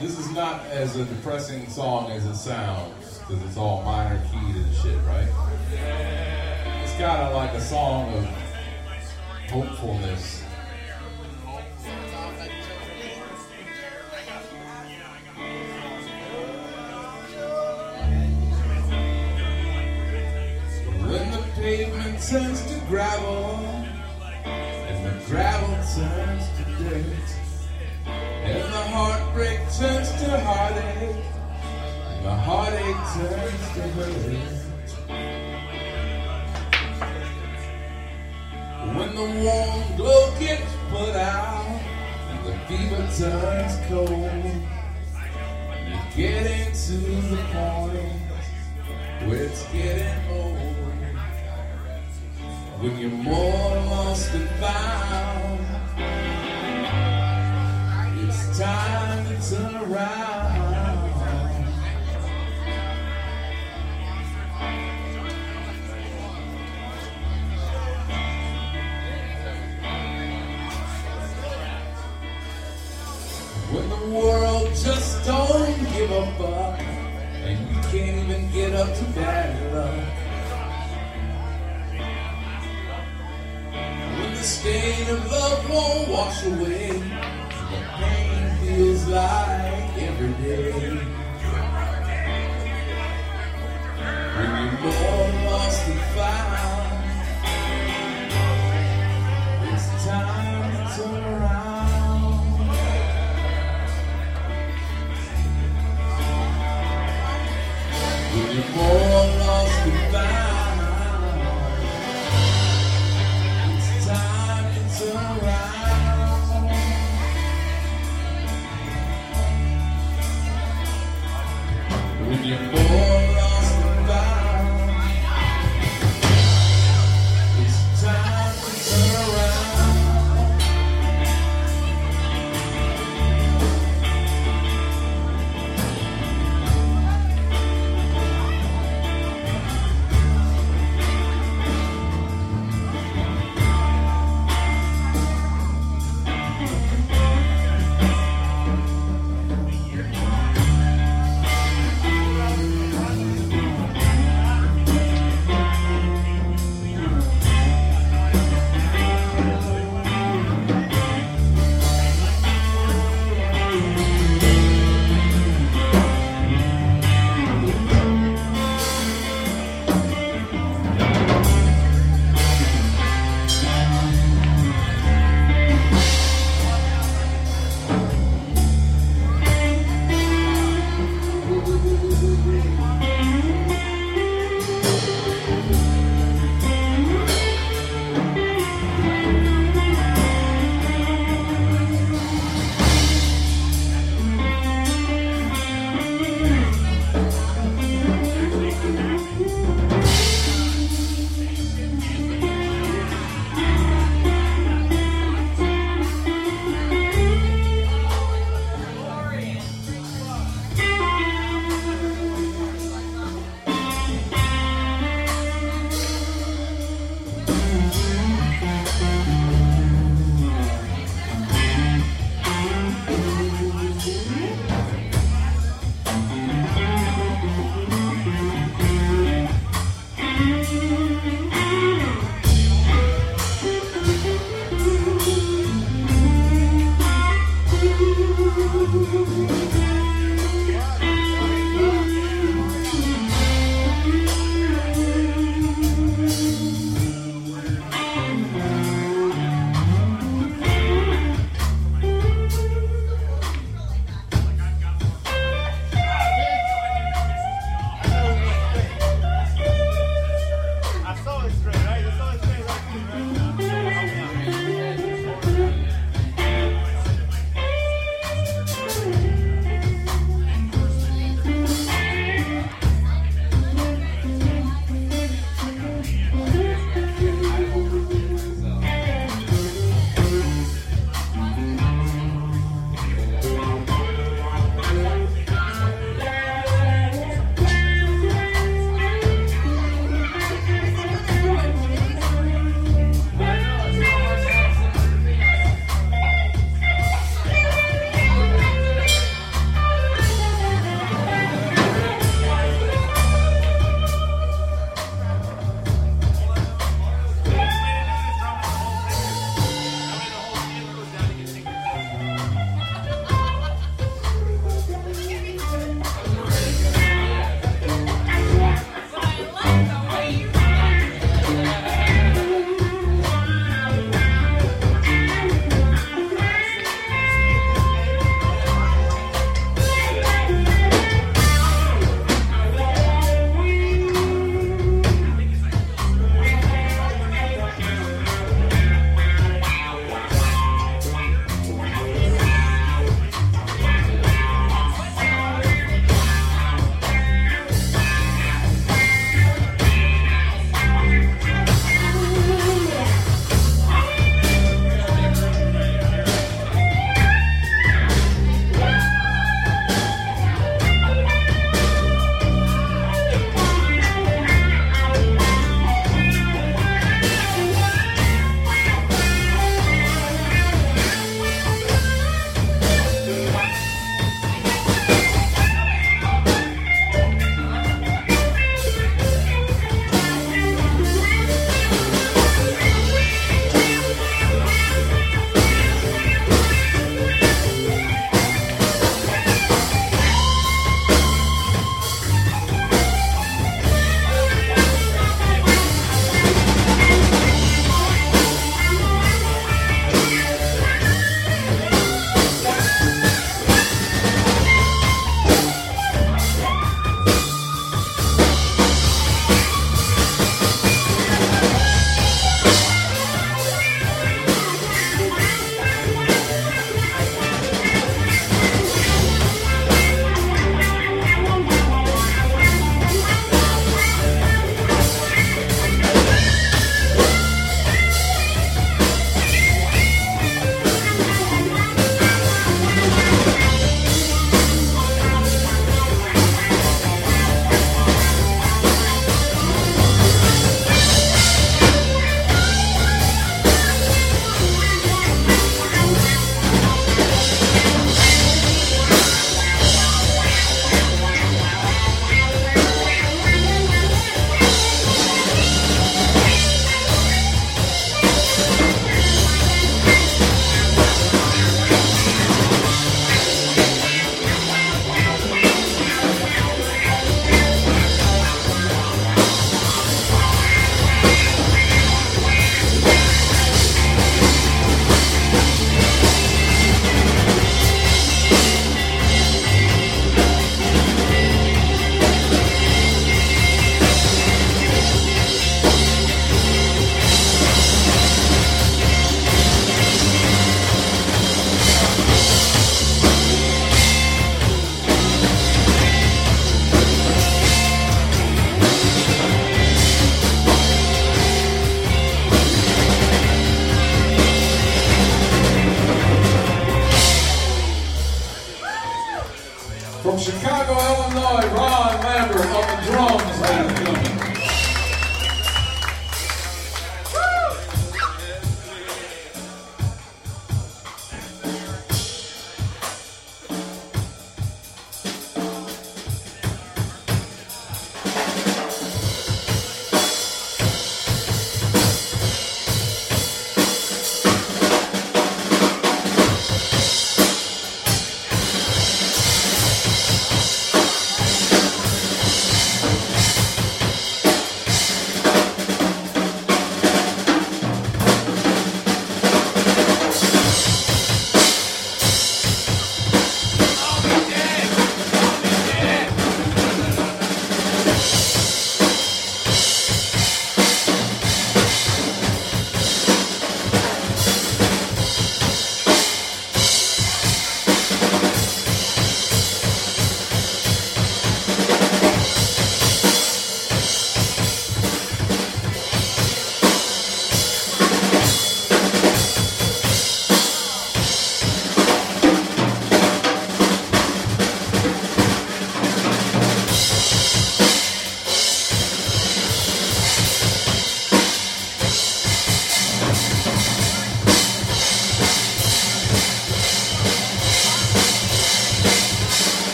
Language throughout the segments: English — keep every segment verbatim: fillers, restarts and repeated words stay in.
This is not as a depressing song as it sounds, because it's all minor keyed and shit, right? It's kind of like a song of hopefulness. When the pavement turns to gravel, and the gravel turns to dirt, and the heartbreak turns to heartache, and the heartache turns to hurt. When the warm glow gets put out, and the fever turns cold, and you're getting to the point where it's getting old. When you're more lost and found, it's time to turn around. When the world just don't give a fuck, and you can't even get up to bad luck. When the stain of love won't wash away, the pain feels like every day. When you're more lost and found, it's time to turn around. When you're more lost and found, it's time to turn around. When you're more lost and found,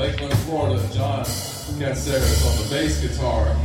Lakeland, Florida, John Katsaris on the bass guitar.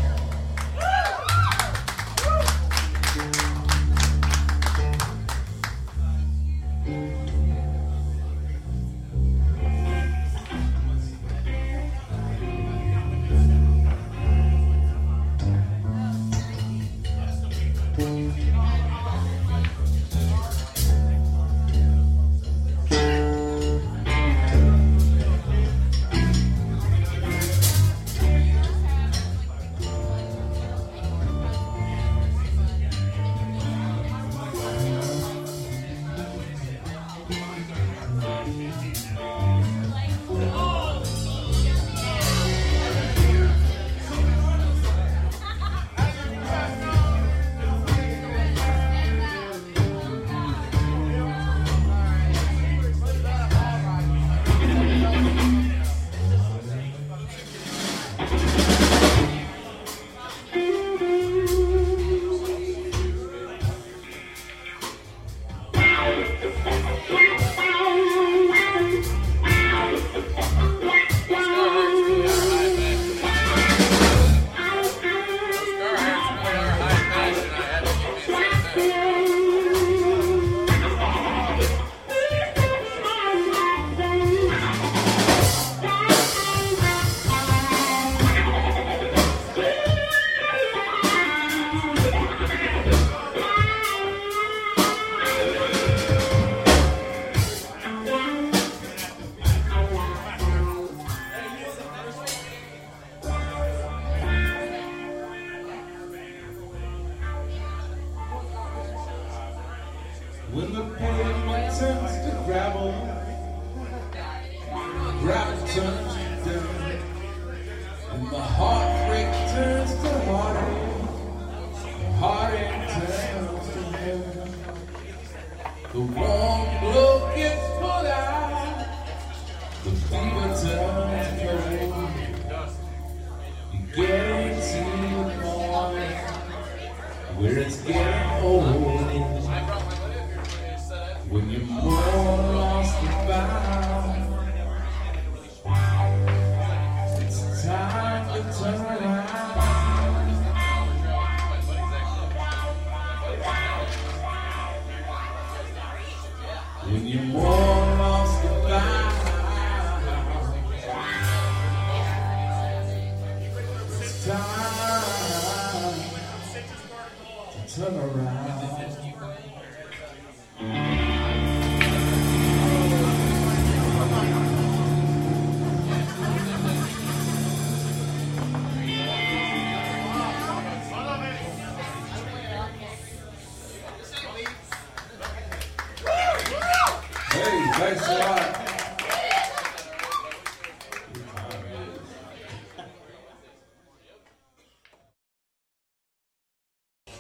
When the pavement turns to gravel, gravel turns to dirt, and the heartbreak turns to heartache, heartache turns to heaven. The warm glow gets put out, the fever turns cold. You get into the morning where it's getting old. When you're more lost and bound, it's time to turn around. When you're more lost and bound, it's time to turn around. Hey, thanks a lot.